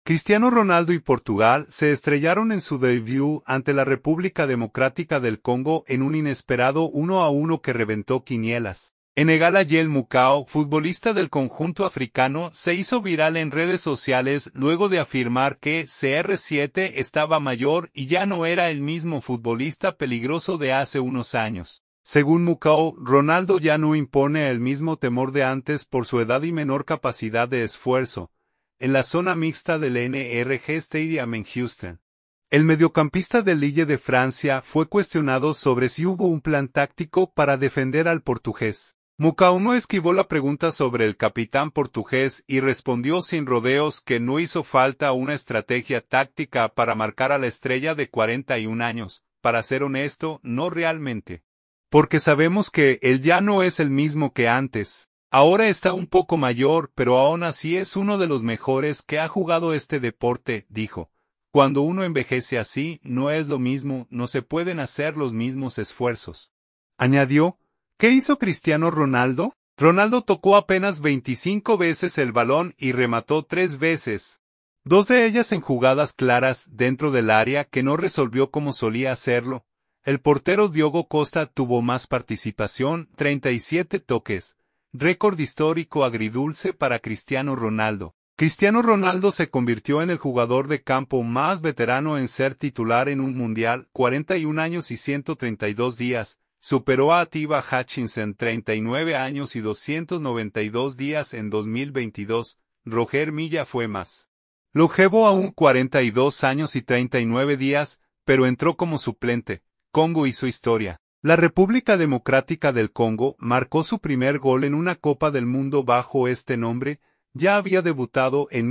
Cristiano Ronaldo y Portugal se estrellaron en su debut ante la República Democrática del Congo en un inesperado 1-1 que reventó quinielas. Enegala Yel Mukau, futbolista del conjunto africano, se hizo viral en redes sociales luego de afirmar que CR7 estaba mayor y ya no era el mismo futbolista peligroso de hace unos años. Según Mukau, Ronaldo ya no impone el mismo temor de antes por su edad y menor capacidad de esfuerzo. En la zona mixta del NRG Stadium en Houston, el mediocampista del Lille de Francia fue cuestionado sobre si hubo un plan táctico para defender al portugués. Mukau no esquivó la pregunta sobre el capitán portugués y respondió sin rodeos que no hizo falta una estrategia táctica para marcar a la estrella de 41 años, para ser honesto, no realmente. Porque sabemos que él ya no es el mismo que antes. Ahora está un poco mayor, pero aún así es uno de los mejores que ha jugado este deporte, dijo. Cuando uno envejece así, no es lo mismo, no se pueden hacer los mismos esfuerzos. Añadió, ¿qué hizo Cristiano Ronaldo? Ronaldo tocó apenas 25 veces el balón y remató 3 veces. 2 de ellas en jugadas claras dentro del área que no resolvió como solía hacerlo. El portero Diogo Costa tuvo más participación, 37 toques. Récord histórico agridulce para Cristiano Ronaldo. Cristiano Ronaldo se convirtió en el jugador de campo más veterano en ser titular en un mundial, 41 años y 132 días. Superó a Atiba Hutchinson, 39 años y 292 días en 2022. Roger Milla fue más longevo aún, 42 años y 39 días, pero entró como suplente. Congo hizo historia. La República Democrática del Congo marcó su primer gol en una Copa del Mundo bajo este nombre. Ya había debutado en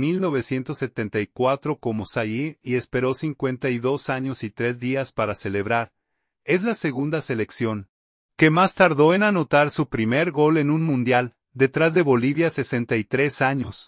1974 como Zaire y esperó 52 años y 3 días para celebrar. Es la segunda selección que más tardó en anotar su primer gol en un mundial, detrás de Bolivia 63 años.